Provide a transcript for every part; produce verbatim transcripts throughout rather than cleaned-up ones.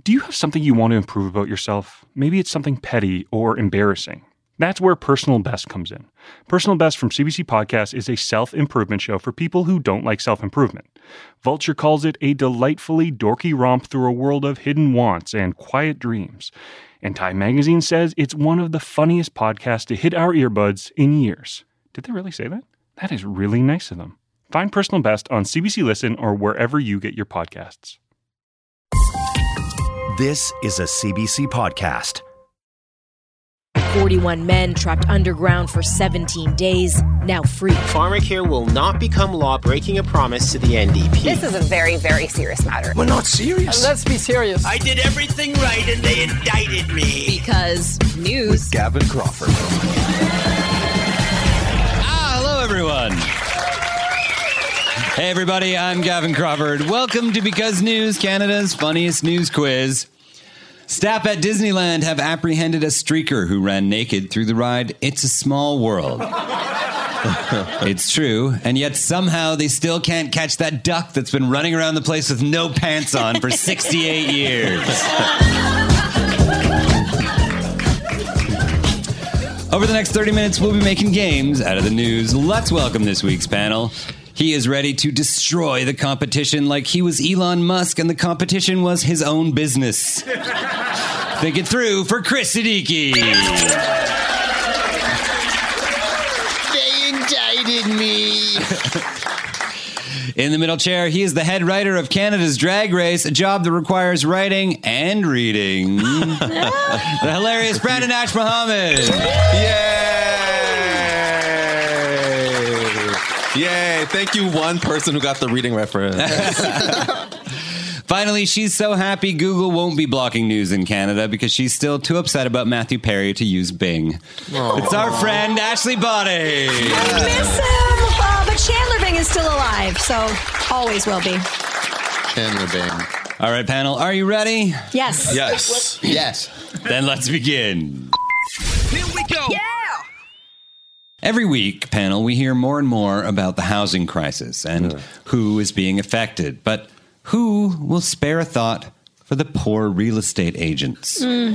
Do you have something you want to improve about yourself? Maybe it's something petty or embarrassing. That's where Personal Best comes in. Personal Best from C B C Podcast is a self-improvement show for people who don't like self-improvement. Vulture calls it a delightfully dorky romp through a world of hidden wants and quiet dreams. And Time Magazine says it's one of the funniest podcasts to hit our earbuds in years. Did they really say that? That is really nice of them. Find Personal Best on C B C Listen or wherever you get your podcasts. This is a C B C podcast. forty-one men trapped underground for seventeen days, now free. Pharmacare will not become law, breaking a promise to the N D P. This is a very, very serious matter. We're not serious. Let's be serious. I did everything right and they indicted me. Because news. With Gavin Crawford. Ah, hello, everyone. Hey, everybody, I'm Gavin Crawford. Welcome to Because News, Canada's funniest news quiz. Staff at Disneyland have apprehended a streaker who ran naked through the ride It's a Small World. It's true, and yet somehow they still can't catch that duck that's been running around the place with no pants on for sixty-eight years. Over the next thirty minutes, we'll be making games out of the news. Let's welcome this week's panel. He is ready to destroy the competition like he was Elon Musk and the competition was his own business. Think it through for Chris Siddiqui. They indicted me. In the middle chair, he is the head writer of Canada's Drag Race, a job that requires writing and reading. The hilarious Brandon Ash Mohammed. Yay! Yay! Thank you, one person who got the reading reference. Finally, she's so happy Google won't be blocking news in Canada because she's still too upset about Matthew Perry to use Bing. Aww. It's our friend, Ashley Body. I miss him, uh, but Chandler Bing is still alive, so always will be. Chandler Bing. All right, panel, are you ready? Yes. Yes. Yes. Then let's begin. Here we go. Yeah. Every week, panel, we hear more and more about the housing crisis and yeah. who is being affected. But who will spare a thought for the poor real estate agents? Mm.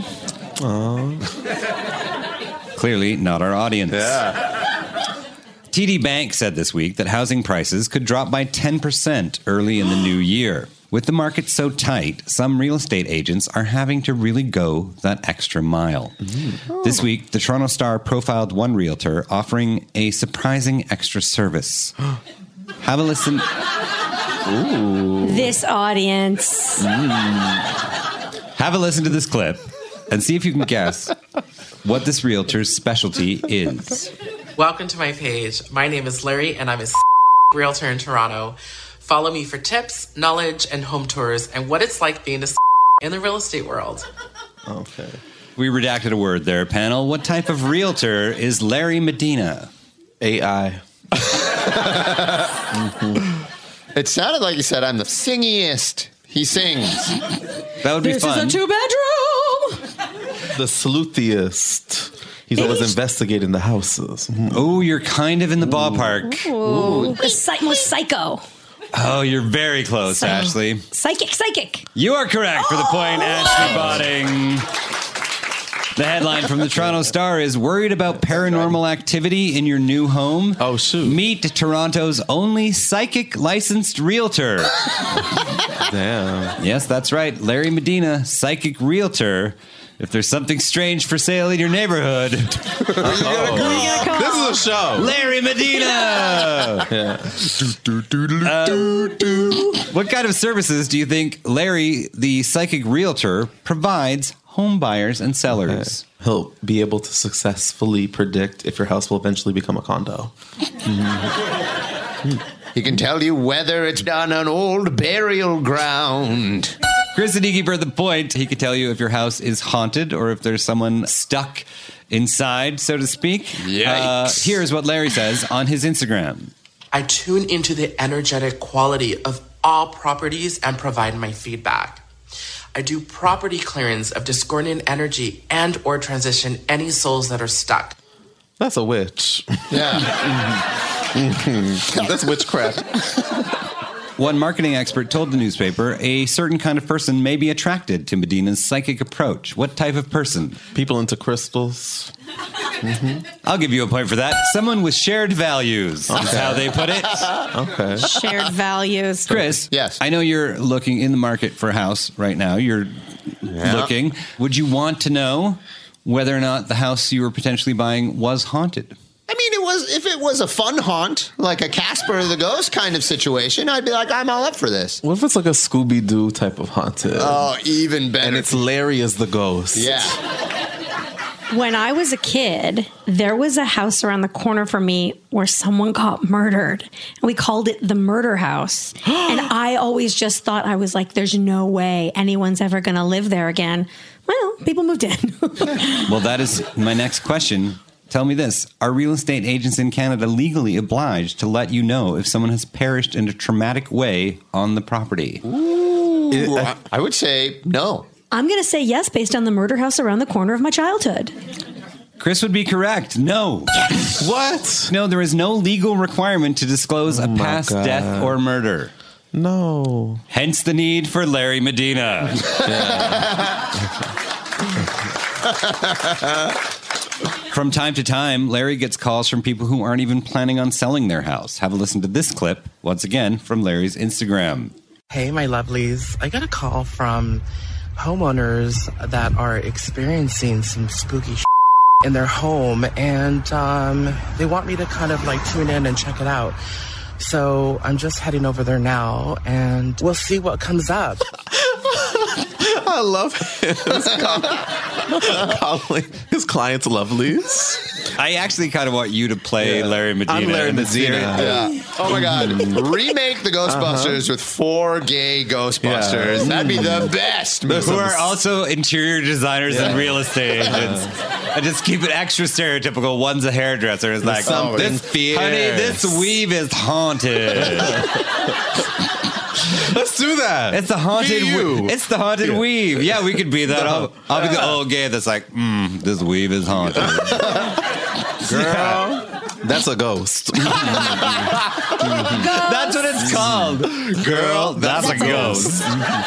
Clearly not our audience. Yeah. T D Bank said this week that housing prices could drop by ten percent early in the new year. With the market so tight, some real estate agents are having to really go that extra mile. Mm. Oh. This week, the Toronto Star profiled one realtor offering a surprising extra service. Have a listen. Ooh. This audience. Mm. Have a listen to this clip and see if you can guess what this realtor's specialty is. Welcome to my page. My name is Larry, and I'm a realtor in Toronto. Follow me for tips, knowledge, and home tours, and what it's like being a in the real estate world. Okay. We redacted a word there, panel. What type of realtor is Larry Medina? A I. mm-hmm. It sounded like you said, I'm the singiest. He sings. That would be this fun. This is a two-bedroom. The sleuthiest. He's always investigating the houses. Mm. Oh, you're kind of in the ballpark. Ooh. Ooh. The psych- most psycho. Oh, you're very close, so, Ashley. Psychic, psychic. You are correct for the point, oh! Ashley Botting. The headline from the Toronto Star is, worried about paranormal activity in your new home? Oh, shoot. Meet Toronto's only psychic licensed realtor. Damn. Yes, that's right. Larry Medina, psychic realtor. If there's something strange for sale in your neighborhood, oh. This is a show. Larry Medina. Yeah. uh, what kind of services do you think Larry, the psychic realtor, provides home buyers and sellers? Okay. He'll be able to successfully predict if your house will eventually become a condo. Mm. He can tell you whether it's on an old burial ground. Chris Siddiqui, for the point, he could tell you if your house is haunted or if there's someone stuck inside, so to speak. Yikes. Uh, here's what Larry says on his Instagram. I tune into the energetic quality of all properties and provide my feedback. I do property clearance of discordant energy and or transition any souls that are stuck. That's a witch. Yeah. mm-hmm. Mm-hmm. That's witchcraft. One marketing expert told the newspaper a certain kind of person may be attracted to Medina's psychic approach. What type of person? People into crystals. Mm-hmm. I'll give you a point for that. Someone with shared values Okay. is how they put it. Okay. Shared values. Chris, yes. I know you're looking in the market for a house right now. You're Yeah. looking. Would you want to know whether or not the house you were potentially buying was haunted? I mean, it was if it was a fun haunt, like a Casper the Ghost kind of situation, I'd be like, I'm all up for this. What if it's like a Scooby-Doo type of haunted? Oh, even better. And it's Larry as the ghost. Yeah. When I was a kid, there was a house around the corner from me where someone got murdered. And we called it the murder house. And I always just thought, I was like, there's no way anyone's ever going to live there again. Well, people moved in. Well, that is my next question. Tell me this. Are real estate agents in Canada legally obliged to let you know if someone has perished in a traumatic way on the property? Ooh, I, I would say no. I'm going to say yes based on the murder house around the corner of my childhood. Chris would be correct. No. What? No, there is no legal requirement to disclose Oh a my past God. death or murder. No. Hence the need for Larry Medina. From time to time, Larry gets calls from people who aren't even planning on selling their house. Have a listen to this clip, once again, from Larry's Instagram. Hey, my lovelies. I got a call from homeowners that are experiencing some spooky shit in their home, and um, they want me to kind of like tune in and check it out. So I'm just heading over there now, and we'll see what comes up. I love him. Calling his clients lovelies. I actually kind of want you to play yeah. Larry Medina. I'm Larry Medina. Yeah. Oh my God. Remake the Ghostbusters uh-huh. with four gay Ghostbusters. Yeah. That'd be the best movie. Who are also interior designers yeah. and real estate agents. And just keep it extra stereotypical. One's a hairdresser. It's like, oh, this, fierce. honey, this weave is haunted. Let's do that. It's the haunted. We- it's the haunted yeah. weave. Yeah, we could be that. I'll, I'll be the old gay that's like, mm, this weave is haunted. Girl, that's a ghost. ghost. That's what it's called. Girl, that's, that's a ghost.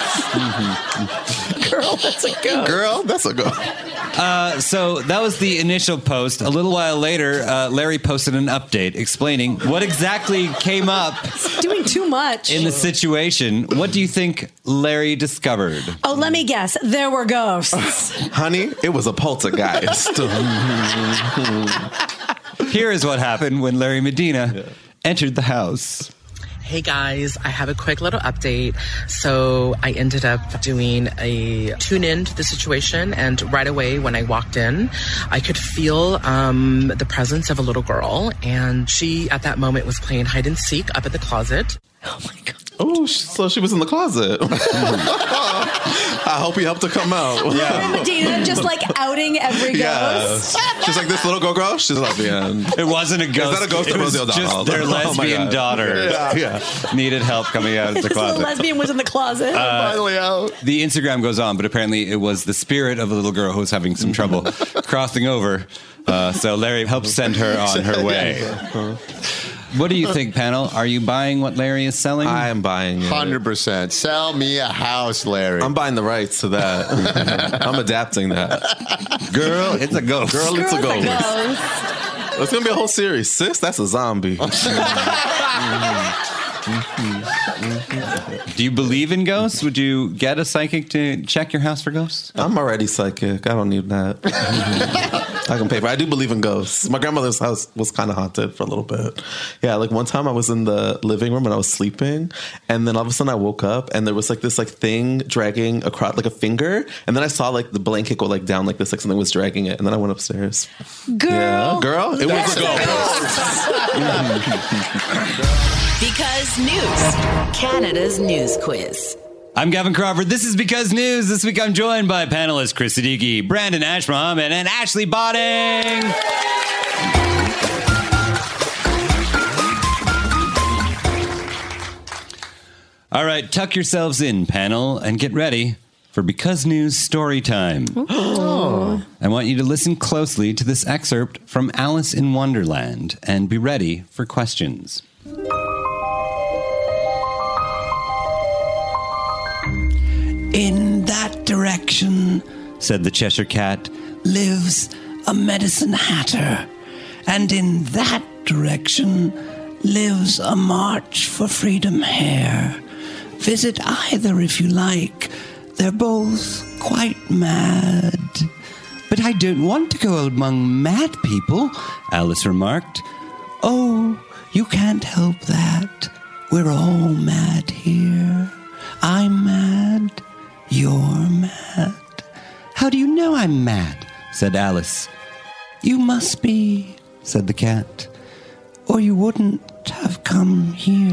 Girl, that's a ghost. Girl, that's a ghost. Uh, so that was the initial post. A little while later, uh, Larry posted an update explaining what exactly came up. It's doing too much in the situation. What do you think Larry discovered? Oh, let me guess. There were ghosts. Honey, it was a poltergeist. Here is what happened when Larry Medina yeah. entered the house. Hey guys, I have a quick little update. So I ended up doing a tune in to the situation, and right away when I walked in, I could feel um, the presence of a little girl, and she at that moment was playing hide and seek up at the closet. Oh my God. Oh, so she was in the closet. I hope he helped her come out. Yeah. Medina just like outing every ghost. Yeah. She's like, this little girl girl? She's like, yeah. It wasn't a ghost. Is that a ghost? It was just their lesbian oh daughter yeah. Yeah. needed help coming out of the closet. The lesbian was in the closet. Uh, Finally out. The Instagram goes on, but apparently it was the spirit of a little girl who was having some trouble crossing over. Uh, so Larry helped send her on her way. What do you think, panel? Are you buying what Larry is selling? I am buying it. one hundred percent. Sell me a house, Larry. I'm buying the rights to that. I'm adapting that. Girl, it's a ghost. Girl, it's Girl, a ghost. It's, a ghost. It's going to be a whole series. Sis, that's a zombie. Do you believe in ghosts? Would you get a psychic to check your house for ghosts? I'm already psychic. I don't need that. I can pay for it. I do believe in ghosts. My grandmother's house was kind of haunted for a little bit. Yeah, like one time I was in the living room and I was sleeping, and then all of a sudden I woke up and there was like this like thing dragging across like a finger, and then I saw like the blanket go like down like this, like something was dragging it, and then I went upstairs. Girl, yeah. girl, it was a ghost. Because News, Canada's news quiz. I'm Gavin Crawford. This is Because News. This week I'm joined by panelists Chris Siddiqui, Brandon Ashbaum, and, and Ashley Botting. All right, tuck yourselves in, panel, and get ready for Because News story time. Oh. I want you to listen closely to this excerpt from Alice in Wonderland and be ready for questions. In that direction, said the Cheshire Cat, lives a medicine hatter. And in that direction lives a March for Freedom hare. Visit either if you like. They're both quite mad. But I don't want to go among mad people, Alice remarked. Oh, you can't help that. We're all mad here. I'm mad. You're mad. How do you know I'm mad? Said Alice. You must be, said the cat, or you wouldn't have come here.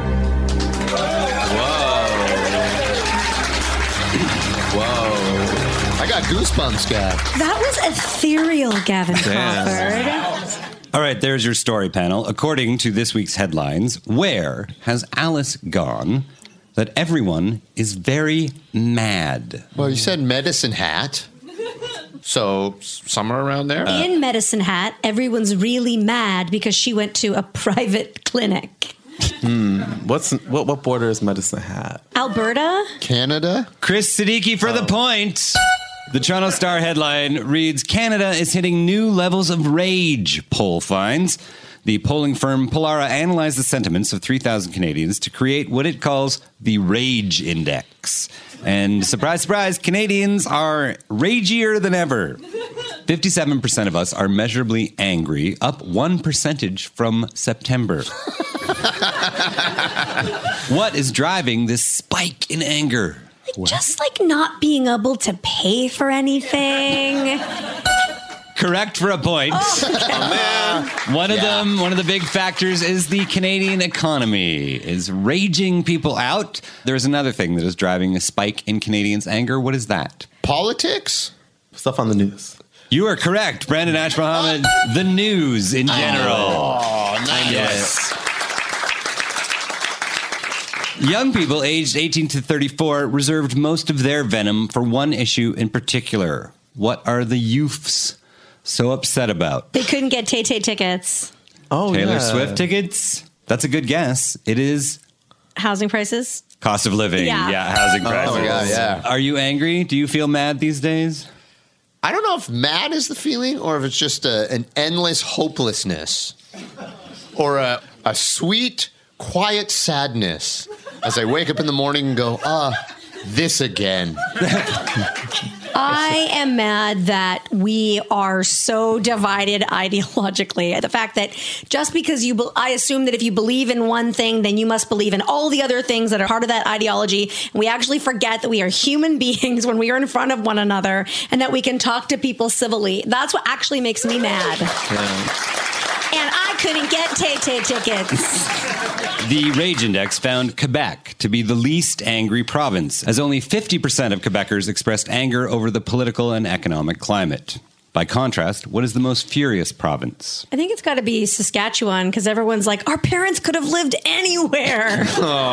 Whoa. I got goosebumps, Gav. That was ethereal, Gavin Crawford. All right, there's your story panel. According to this week's headlines, where has Alice gone that everyone is very mad? Well, you said medicine hat. So somewhere around there? In Medicine Hat, everyone's really mad because she went to a private clinic. Hmm. What's what? What border is Medicine Hat? Alberta? Canada? Chris Siddiqui for the point. The Toronto Star headline reads, Canada is hitting new levels of rage, poll finds. The polling firm Pollara analyzed the sentiments of three thousand Canadians to create what it calls the Rage Index. And surprise, surprise, Canadians are ragier than ever. fifty-seven percent of us are measurably angry, up one percentage from September. What is driving this spike in anger? Just like not being able to pay for anything. Correct for a point. Oh, okay. Oh, man. One of yeah. them, one of the big factors is the Canadian economy is raging people out. There's another thing that is driving a spike in Canadians' anger. What is that? Politics? Stuff on the news. You are correct, Brandon Ash Mohammed. The news in general. Oh, nice. Yes. Young people aged eighteen to thirty-four reserved most of their venom for one issue in particular. What are the youths so upset about? They couldn't get Tay-Tay tickets. Oh, Taylor yeah. Swift tickets? That's a good guess. It is housing prices. Cost of living. Yeah, yeah housing prices. Oh, yeah, yeah. Are you angry? Do you feel mad these days? I don't know if mad is the feeling or if it's just a, an endless hopelessness or a, a sweet, quiet sadness as I wake up in the morning and go, ah, this again. I am mad that we are so divided ideologically. The fact that just because you, be- I assume that if you believe in one thing, then you must believe in all the other things that are part of that ideology. And we actually forget that we are human beings when we are in front of one another and that we can talk to people civilly. That's what actually makes me mad. Yeah. And I couldn't get Tay-Tay tickets. The Rage Index found Quebec to be the least angry province, as only fifty percent of Quebecers expressed anger over the political and economic climate. By contrast, what is the most furious province? I think it's got to be Saskatchewan because everyone's like, our parents could have lived anywhere.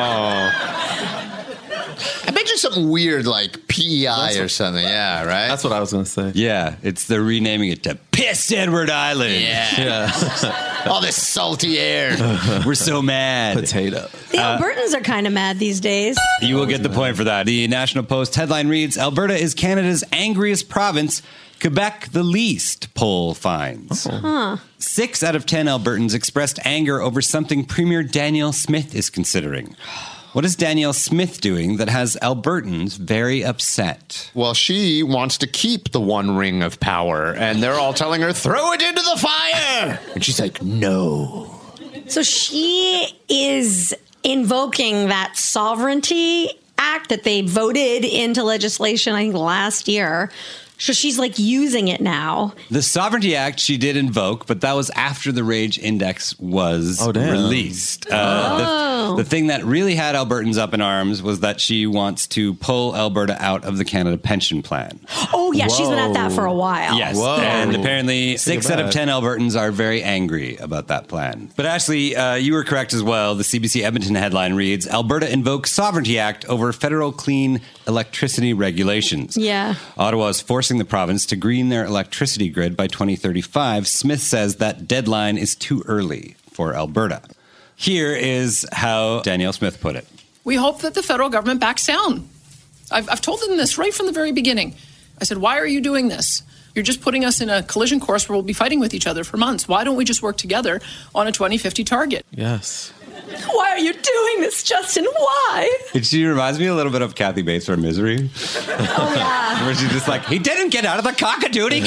Oh. I bet you something weird like P E I or something. Yeah, right? That's what I was going to say. Yeah, it's they're renaming it to Piss Edward Island. Yeah. Yeah. All this salty air. We're so mad. Potato. The Albertans are kind of mad these days. You will get the point for that. The National Post headline reads, Alberta is Canada's angriest province, Quebec the least, poll finds. Oh. Huh. Six out of ten Albertans expressed anger over something Premier Danielle Smith is considering. What is Danielle Smith doing that has Albertans very upset? Well, she wants to keep the one ring of power, and they're all telling her, throw it into the fire! And she's like, no. So she is invoking that sovereignty act that they voted into legislation, I think, last year. So she's like using it now. The Sovereignty Act she did invoke, but that was after the Rage Index was oh, damn. released. Uh, oh. the, the thing that really had Albertans up in arms was that she wants to pull Alberta out of the Canada Pension Plan. Oh, yeah, Whoa. she's been at that for a while. Yes, Whoa. and apparently six out of bad. ten Albertans are very angry about that plan. But Ashley, uh, you were correct as well. The C B C Edmonton headline reads, Alberta invokes Sovereignty Act over federal clean electricity regulations. Yeah. Ottawa is forcing the province to green their electricity grid by twenty thirty-five. Smith says that deadline is too early for Alberta. Here is how Danielle Smith put it. We hope that the federal government backs down I've, I've told them this right from the very beginning. I said, why are you doing this? You're just putting us in a collision course where we'll be fighting with each other for months. Why don't we just work together on a twenty fifty target? Yes. Why are you doing this, Justin? Why? She reminds me a little bit of Kathy Bates from Misery. Oh, yeah. Where she's just like, he didn't get out of the cockadoodie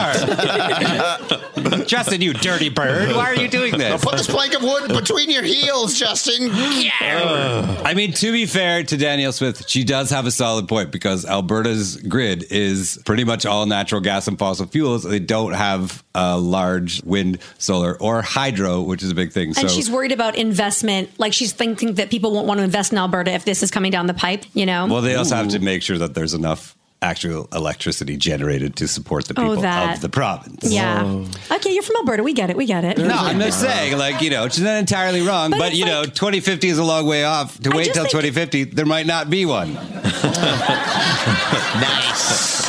car. Justin, you dirty bird. Why are you doing Now this? put this plank of wood between your heels, Justin. Yeah. I mean, to be fair to Danielle Smith, she does have a solid point because Alberta's grid is pretty much all natural gas and fossil fuels. They don't have a large wind, solar, or hydro, which is a big thing. And so she's worried about investment. Like she's thinking that people won't want to invest in Alberta if this is coming down the pipe, you know? Well, they also have to make sure that there's enough actual electricity generated to support the Oh, people that. of the province. Yeah. Okay, you're from Alberta. We get it. We get it. No, I'm just saying, like, you know, she's not entirely wrong, But but, it's you like- know, twenty fifty is a long way off. To I wait just till think- twenty fifty, there might not be one. Nice.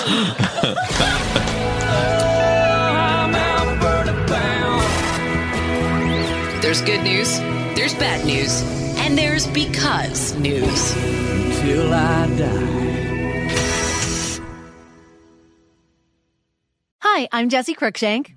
There's good news, there's bad news, and there's because news. Till I die. Hi, I'm Jessie Cruikshank.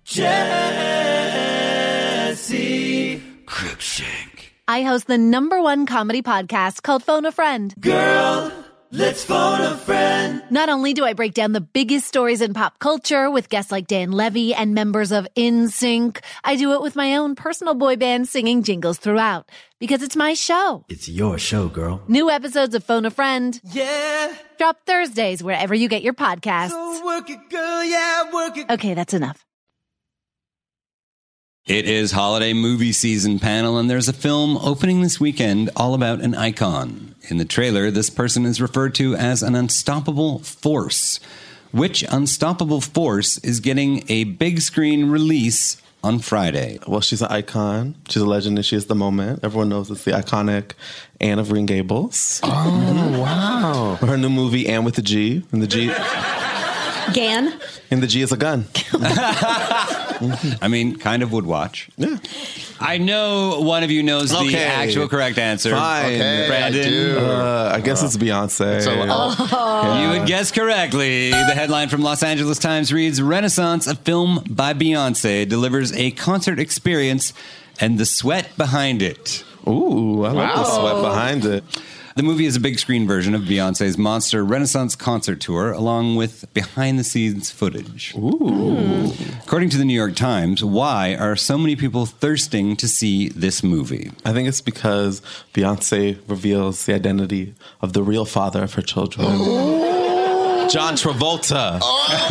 Jesse Cruikshank. I host the number one comedy podcast called Phone a Friend. Girl, let's phone a friend. Not only do I break down the biggest stories in pop culture with guests like Dan Levy and members of N Sync, I do it with my own personal boy band singing jingles throughout. Because it's my show. It's your show, girl. New episodes of Phone a Friend Yeah. drop Thursdays wherever you get your podcasts. So work it, girl. Yeah, work it. Okay, that's enough. It is holiday movie season, panel, and there's a film opening this weekend all about an icon. In the trailer, this person is referred to as an unstoppable force. Which unstoppable force is getting a big screen release on Friday? Well, she's an icon. She's a legend, and she is the moment. Everyone knows it's the iconic Anne of Green Gables. Oh, wow. Her new movie, Anne with the G. And the G, Gan? and the G is a gun. I mean, kind of would watch. Yeah. I know one of you knows the Okay. actual correct answer. Fine. Okay, Brandon. I do. Uh, I guess it's Beyonce. So, uh, You would guess correctly. The headline from Los Angeles Times reads, Renaissance, a film by Beyonce, delivers a concert experience and the sweat behind it. Ooh, I like the Wow. sweat behind it. The movie is a big screen version of Beyonce's Monster Renaissance concert tour, along with behind-the-scenes footage. Ooh. According to the New York Times, why are so many people thirsting to see this movie? I think it's because Beyonce reveals the identity of the real father of her children. John Travolta.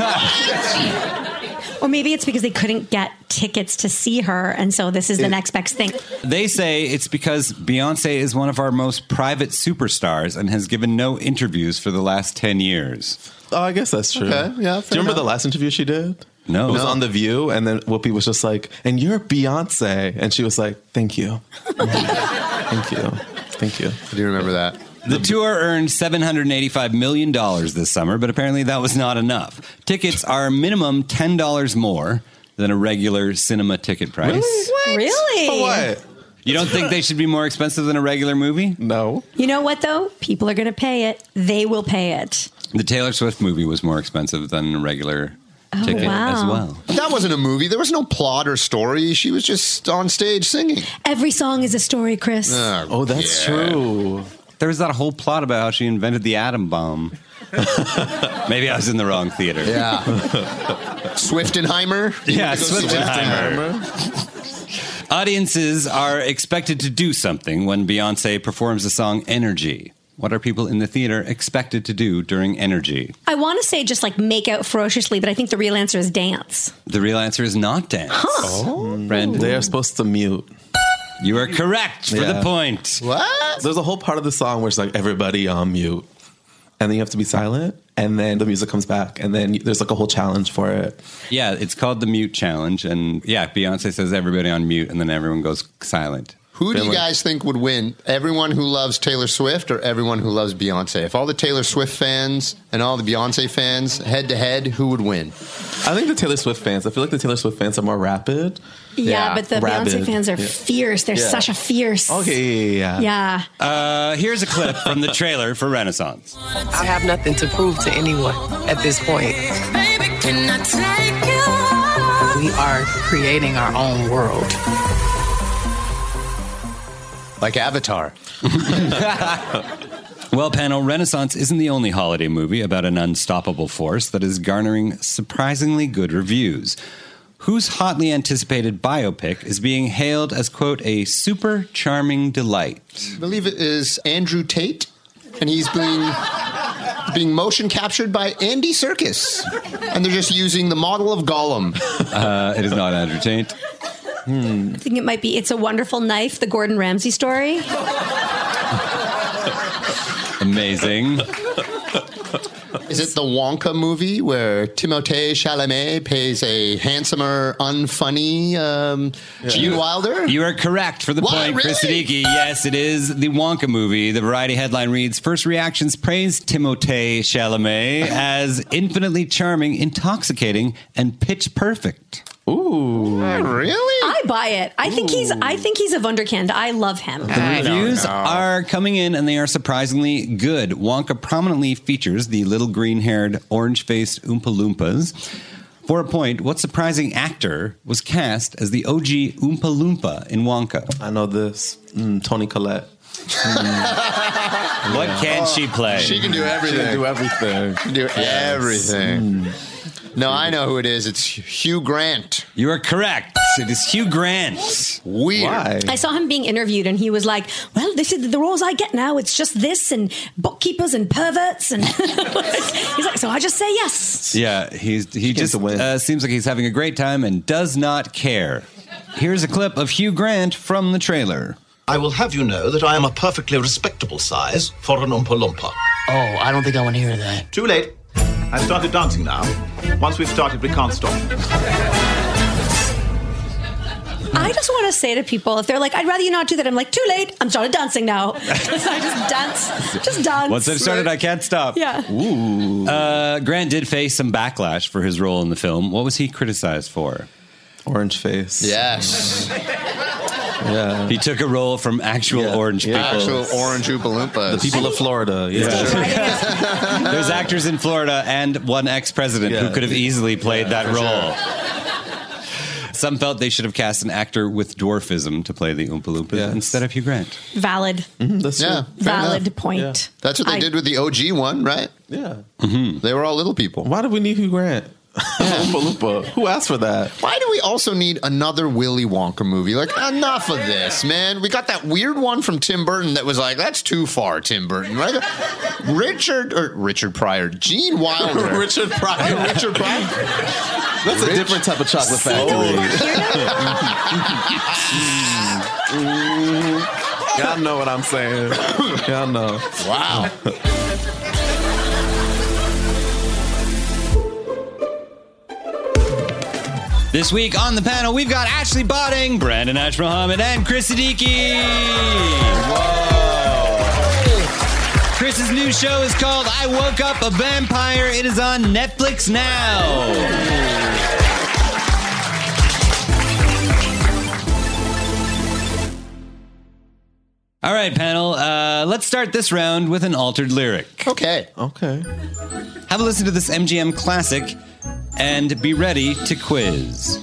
Or maybe it's because they couldn't get tickets to see her, and so this is the It- next best thing. They say it's because Beyonce is one of our most private superstars and has given no interviews for the last ten years. Oh, I guess that's true. Okay, yeah, Do fair you remember enough. the last interview she did? No. It was No. on The View, and then Whoopi was just like, and you're Beyonce. And she was like, thank you. Thank you. Thank you. I do remember that. The tour earned seven hundred eighty-five million dollars this summer, but apparently that was not enough. Tickets are minimum ten dollars more than a regular cinema ticket price. Really? Really? For what? You don't think they should be more expensive than a regular movie? No. You know what, though? People are going to pay it. They will pay it. The Taylor Swift movie was more expensive than a regular Oh, ticket wow. as well. That wasn't a movie. There was no plot or story. She was just on stage singing. Every song is a story, Chris. Oh, that's true. There was that whole plot about how she invented the atom bomb. Maybe I was in the wrong theater. Yeah. Swiftenheimer? Yeah, You wanna go see Swiftenheimer. Audiences are expected to do something when Beyonce performs the song Energy. What are people in the theater expected to do during Energy? I want to say just like make out ferociously, but I think the real answer is dance. The real answer is not dance. Oh. Brandon? They are supposed to mute. You are correct for Yeah. the point. What? There's a whole part of the song where it's like, everybody on mute. And then you have to be silent. And then the music comes back. And then there's like a whole challenge for it. Yeah, it's called the Mute Challenge. And yeah, Beyonce says everybody on mute, and then everyone goes silent. Who do you Family. guys think would win? Everyone who loves Taylor Swift or everyone who loves Beyonce? If all the Taylor Swift fans and all the Beyonce fans head to head, who would win? I think the Taylor Swift fans. I feel like the Taylor Swift fans are more rapid. Yeah, Yeah, but the rabid. Beyonce fans are Yeah. fierce. They're Yeah. such a fierce. Okay, yeah, yeah. Yeah. Uh, here's a clip from the trailer for Renaissance. I have nothing to prove to anyone at this point. We are creating our own world. Like Avatar. Well, panel, Renaissance isn't the only holiday movie about an unstoppable force that is garnering surprisingly good reviews. Whose hotly anticipated biopic is being hailed as, quote, a super charming delight? I believe it is Andrew Tate, and he's being being motion captured by Andy Serkis, and they're just using the model of Gollum. Uh, it is not Andrew Tate. I think it might be It's a Wonderful Knife, the Gordon Ramsay story. Amazing. Is it the Wonka movie where Timothée Chalamet plays a handsomer, unfunny um, Gene Wilder? You are correct for the What, point, Chris really? Siddiqui. Yes, it is the Wonka movie. The Variety headline reads, First reactions praise Timothée Chalamet as infinitely charming, intoxicating, and pitch perfect. Ooh, Really? I buy it. I think he's I think he's a wunderkind. I love him. The reviews are coming in, and they are surprisingly good. Wonka prominently features the little green-haired, orange-faced Oompa Loompas. For a point, what surprising actor was cast as the O G Oompa Loompa in Wonka? I know this. Mm, Toni Collette. What can she play? She can do She everything. can do everything. She can do everything. No, I know who it is. It's Hugh Grant. You are correct. It is Hugh Grant. Weird. Why? I saw him being interviewed, and he was like, "Well, this is the roles I get now. It's just this and bookkeepers and perverts." And he's like, "So I just say yes." Yeah, he's he came just to win. uh, seems like he's having a great time and does not care. Here's a clip of Hugh Grant from the trailer. I will have you know that I am a perfectly respectable size for an Oompa Loompa. Oh, I don't think I want to hear that. Too late. I've started dancing now. Once we've started, we can't stop. I just want to say to people, if they're like, "I'd rather you not do that," I'm like, "Too late. I'm started dancing now." So I just dance, just dance. Once I've started, I can't stop. Yeah. Ooh. Uh, Grant did face some backlash for his role in the film. What was he criticized for? Orange face. Yes. Yeah. He took a role from actual Yeah. orange Yeah. people. Actual orange Oompa Loompas. The people of Florida. Yeah. There's actors in Florida and one ex-president who Yeah. could have easily played Yeah, that for role. Some felt they should have cast an actor with dwarfism to play the Oompa Loompas Yes. instead of Hugh Grant. Valid, Mhm, that's Yeah. true. fair valid enough. point. Yeah. That's what they I- did with the O G one, right? Yeah. They were all little people. Why did we need Hugh Grant? Oompa Loompa. Who asked for that? Why do we also need another Willy Wonka movie? Like, enough of this, man. We got that weird one from Tim Burton that was like, that's too far, Tim Burton. Right? Richard, or Richard Pryor, Gene Wilder. Richard Pryor. Richard Pryor. That's a different type of chocolate factory. Y'all know what I'm saying. Y'all know. Wow. This week on the panel, we've got Ashley Botting, Brandon Ash Mohammed, and Chris Siddiqui. Whoa. Chris's new show is called I Woke Up a Vampire. It is on Netflix now. All right, panel. Uh, let's start this round with an altered lyric. Okay. Okay. Have a listen to this M G M classic and be ready to quiz.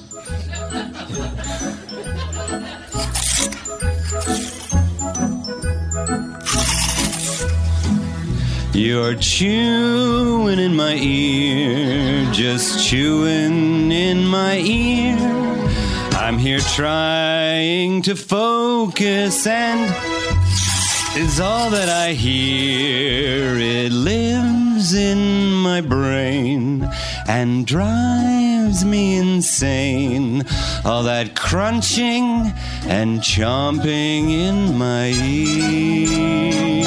You're chewing in my ear, just chewing in my ear. I'm here trying to focus, and is all that I hear. It lives in my brain and drives me insane. All that crunching and chomping in my ear.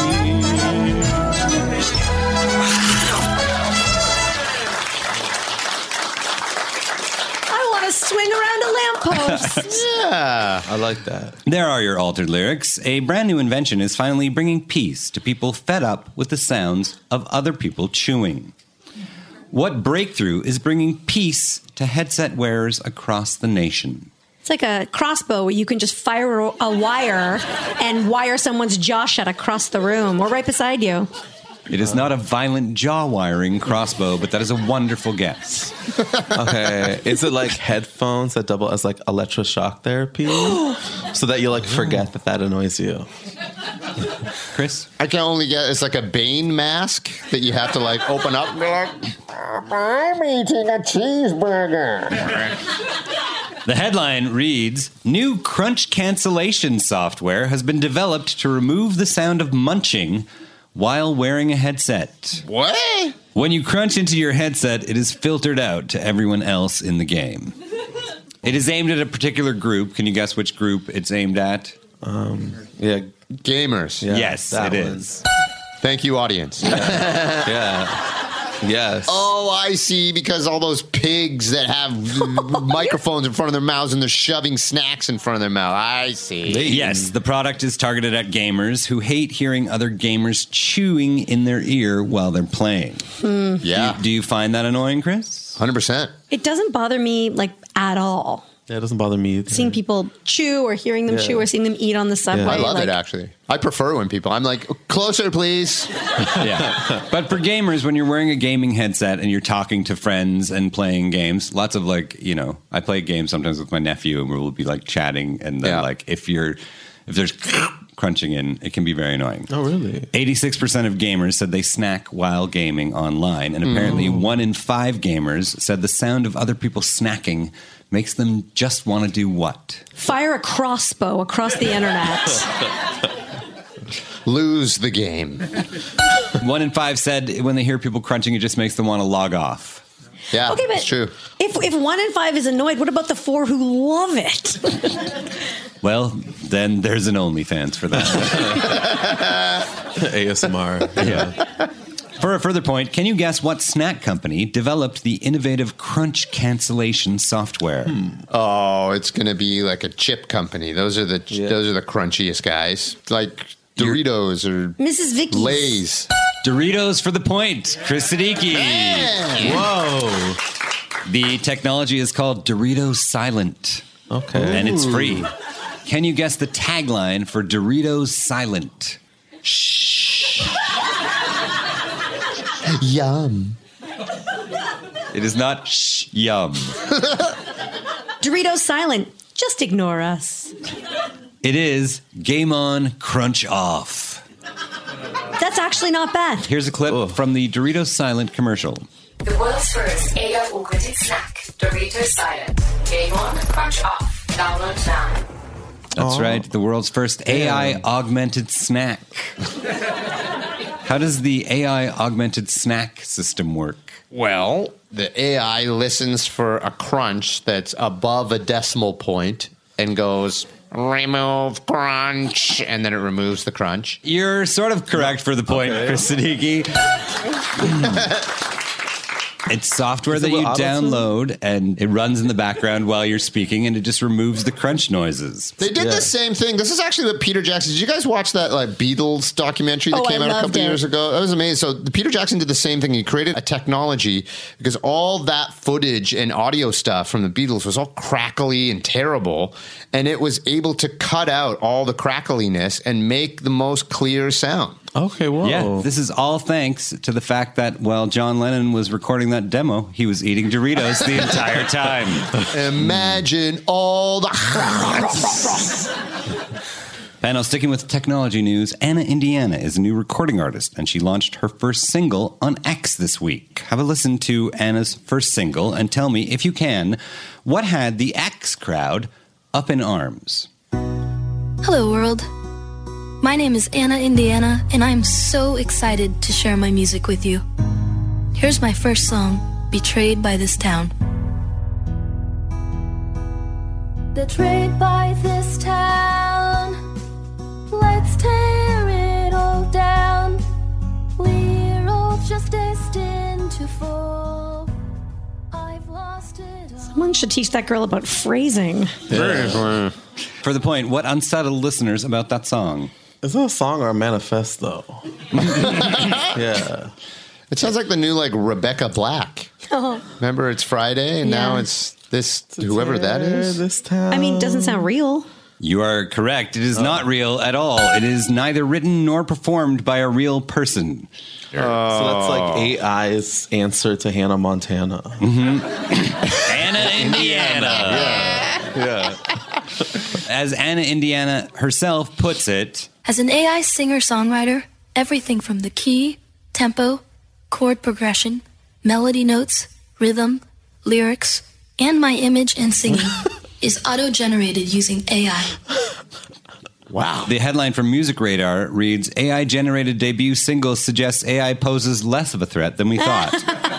I want to swing around a lamppost. themselves. Yeah. I like that. There are your altered lyrics. A brand new invention is finally bringing peace to people fed up with the sounds of other people chewing. What breakthrough is bringing peace to headset wearers across the nation? It's like a crossbow where you can just fire a a wire and wire someone's jaw shut across the room or right beside you. It is not a violent jaw-wiring crossbow, but that is a wonderful guess. Okay. Is it like headphones that double as like electroshock therapy? So that you like forget that that annoys you? Chris? I can only get, it's like a Bane mask that you have to like open up and be like, I'm eating a cheeseburger. The headline reads, New crunch cancellation software has been developed to remove the sound of munching while wearing a headset. What? When you crunch into your headset, it is filtered out to everyone else in the game. It is aimed at a particular group. Can you guess which group it's aimed at? Um, yeah. Gamers. Yeah, yes, it that is. Thank you, audience. Yeah. yeah. Yes. Oh, I see. Because all those pigs that have microphones in front of their mouths and they're shoving snacks in front of their mouth. I see. Yes, the product is targeted at gamers who hate hearing other gamers chewing in their ear while they're playing. Mm. Yeah. Do you, do you find that annoying, Chris? one hundred percent. It doesn't bother me like at all. Yeah, it doesn't bother me either. Seeing people chew or hearing them Yeah. chew or seeing them eat on the subway. I love like, it, actually. I prefer when people, I'm like, closer, please. Yeah. But for gamers, when you're wearing a gaming headset and you're talking to friends and playing games, lots of like, you know, I play games sometimes with my nephew and we'll be like chatting. And then Yeah. like if you're, if there's crunching in, it can be very annoying. Oh, really? eighty-six percent of gamers said they snack while gaming online. And apparently Mm. one in five gamers said the sound of other people snacking makes them just want to do what? Fire a crossbow across the internet. Lose the game. One in five said when they hear people crunching, it just makes them want to log off. Yeah, Okay, but- it's true. If if one in five is annoyed, what about the four who love it? Well, then there's an OnlyFans for that. A S M R. Yeah. For a further point, can you guess what snack company developed the innovative crunch cancellation software? Oh, it's going to be like a chip company. Those are the Yeah. those are the crunchiest guys. Like Doritos or Missus Vicky's. Lay's. Doritos for the point. Chris Siddiqui. Whoa. The technology is called Doritos Silent. Okay. And it's free. Can you guess the tagline for Doritos Silent? Yum. It is not shh, yum. Doritos Silent. Just ignore us. It is Game On, Crunch Off. That's actually not bad. Here's a clip from the Doritos Silent commercial. The world's first A I augmented snack, Doritos Silent. Game on, crunch off. Download now. That's Oh. right, the world's first A I Damn. augmented snack. How does the A I augmented snack system work? Well, the A I listens for a crunch that's above a decimal point and goes, remove crunch, and then it removes the crunch. You're sort of correct for the point, Chris Siddiqui. It's software Is that it you with Auto-Tune? download and it runs in the background while you're speaking and it just removes the crunch noises. They did Yeah. the same thing. This is actually what Peter Jackson. Did you guys watch that like Beatles documentary that Oh, came I out a loved couple it. years ago? That was amazing. So the Peter Jackson did the same thing. He created a technology because all that footage and audio stuff from the Beatles was all crackly and terrible, and it was able to cut out all the crackliness and make the most clear sound. Okay, whoa. Yeah, this is all thanks to the fact that while John Lennon was recording that demo, he was eating Doritos the entire time. Imagine all the. And now, sticking with technology news, Anna Indiana is a new recording artist, and she launched her first single on X this week. Have a listen to Anna's first single and tell me, if you can, what had the X crowd up in arms? Hello, world. My name is Anna Indiana, and I am so excited to share my music with you. Here's my first song, Betrayed by This Town. Betrayed by this town, let's tear it all down. We're all just destined to fall. I've lost it all. Someone should teach that girl about phrasing. Yeah. For the point, what unsettled listeners about that song? Is it a song or a manifesto? Yeah. It sounds like the new, like, Rebecca Black. Oh. Remember, it's Friday, and Yeah. now it's this, whoever that is. This town. I mean, it doesn't sound real. You are correct. It is not real at all. It is neither written nor performed by a real person. So that's like A I's answer to Hannah Montana. Mm-hmm. Anna Indiana. Yeah. Yeah. As Anna Indiana herself puts it, As an A I singer-songwriter, everything from the key, tempo, chord progression, melody notes, rhythm, lyrics, and my image and singing is auto-generated using A I. Wow. The headline from Music Radar reads, A I-generated debut single suggests A I poses less of a threat than we thought.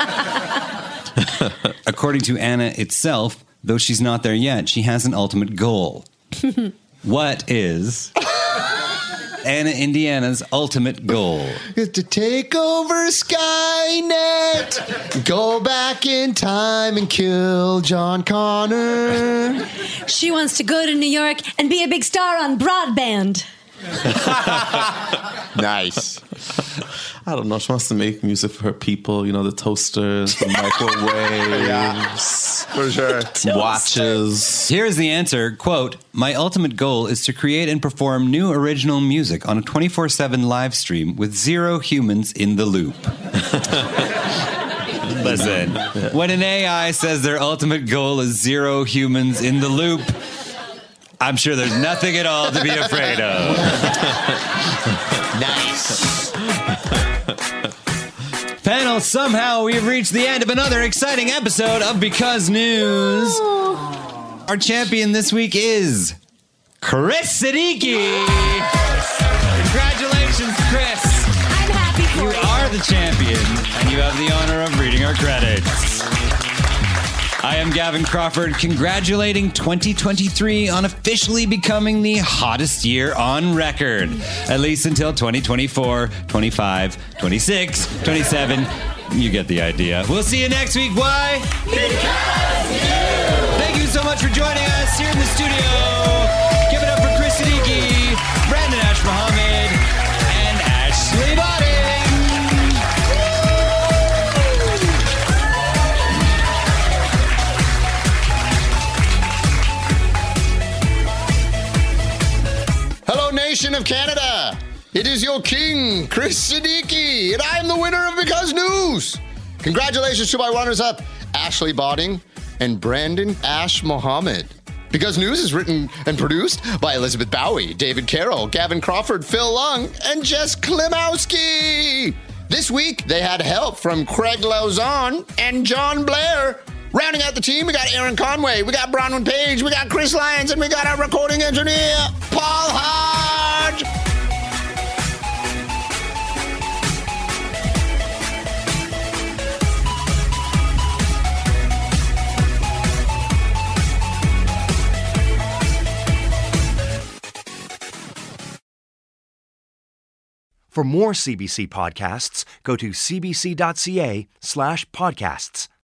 According to Anna itself, though she's not there yet, she has an ultimate goal. What is Anna Indiana's ultimate goal? Is to take over Skynet, go back in time and kill John Connor. She wants to go to New York and be a big star on broadband. Nice. I don't know. She wants to make music for her people. You know, the toasters, the microwaves. Yeah, for sure. Watches. Here's the answer. Quote, my ultimate goal is to create and perform new original music on a twenty-four seven live stream with zero humans in the loop. Listen, when an A I says their ultimate goal is zero humans in the loop, I'm sure there's nothing at all to be afraid of. Nice. Panel, somehow we've reached the end of another exciting episode of Because News. Oh. Our champion this week is Chris Siddiqui. Congratulations, Chris. I'm happy for you. You are the champion, and you have the honor of reading our credits. I am Gavin Crawford, congratulating twenty twenty-three on officially becoming the hottest year on record. At least until twenty twenty-four, twenty-five, twenty-six, twenty-seven. You get the idea. We'll see you next week. Why? Because you. Thank you so much for joining us here in the studio. Give it up for Chris Siddiqui, Brandon Ash Mohammed, and Ashley Botting. Hello, nation of Canada. It is your king, Chris Siddiqui, and I'm the winner of Because News. Congratulations to my runners-up, Ashley Botting and Brandon Ash Mohammed. Because News is written and produced by Elizabeth Bowie, David Carroll, Gavin Crawford, Phil Lung, and Jess Klimowski. This week, they had help from Craig Lauzon and John Blair. Rounding out the team, we got Aaron Conway, we got Bronwyn Page, we got Chris Lyons, and we got our recording engineer, Paul Hodge. For more C B C podcasts, go to cbc.ca slash podcasts.